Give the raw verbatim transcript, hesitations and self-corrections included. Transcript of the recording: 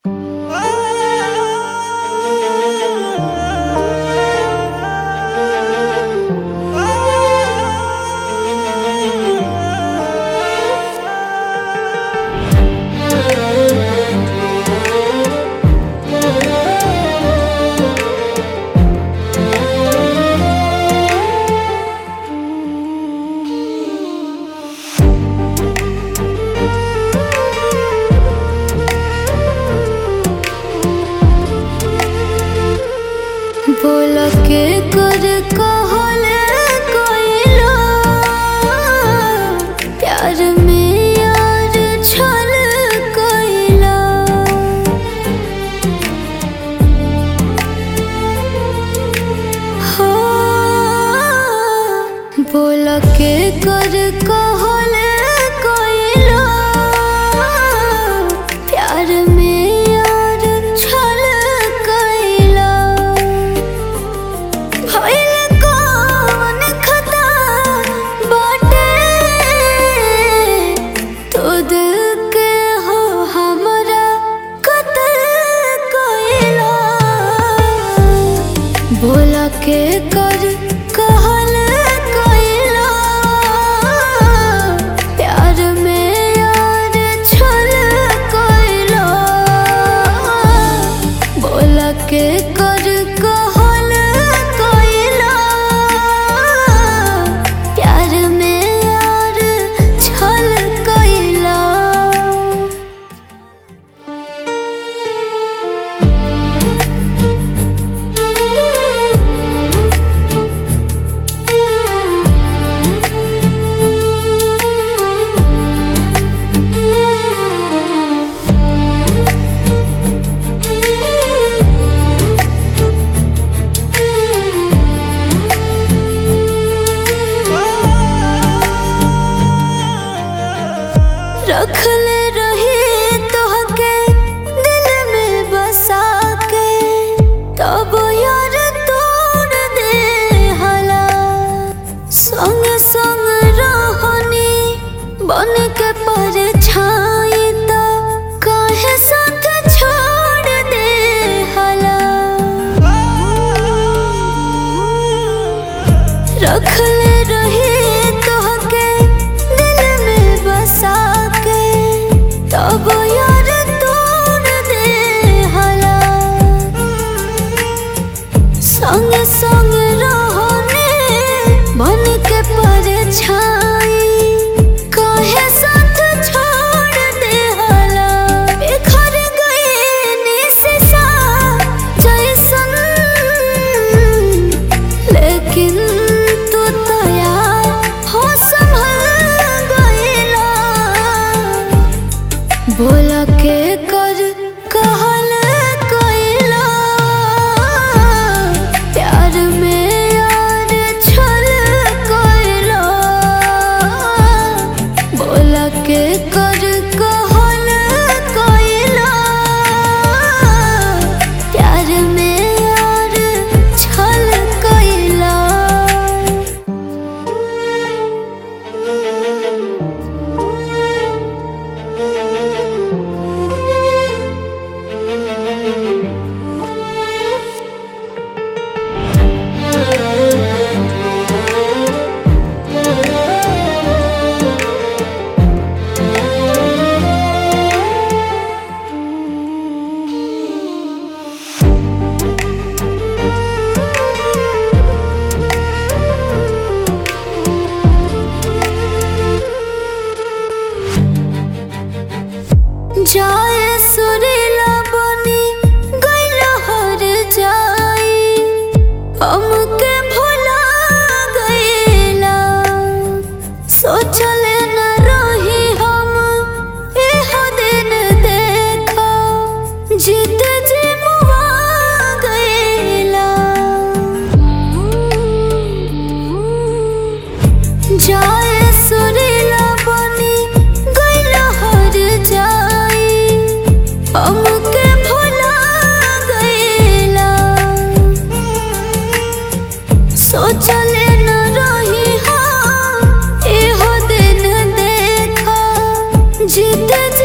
बोला के कर कहल कोइलो प्यार में यार छल कोइलो हो बोला के कर कहल कोइलो प्यार में यार छल बोला के कर कहल कोइलो प्यार में यार छल कोइलो बोला के कर कहल कोइलो प्यार में यार छल कोइलो रखले रही तोहके दिल में बसा के तब यार तोड़ दे हला संग संग रहनी बन के परछाई तो काहे साथ छोड़ दे हला रखले रही तोहके दिल में बसा तब यार तोड़ दे हला संग संग रहने बन के परछाई काहे साथ छोड़ दे हला बिखर गई निस्सा जैसन लेकिन तू तो यार हो संभल गईला बोला के कर कहल कोइलो प्यार में यार छल कोइलो बोला के कर कहल कोइलो प्यार में यार छल कोइलो जाए सुरीला बनी गइल हर जाई हमके भुला गइला सोचले न रही हम एहो दिन देखा जीत जी मुआ गइला जाए सुरीला बनी गइल हर जाई हमके भुला गइला सोचले न रही हम एहो दिन देखा जीत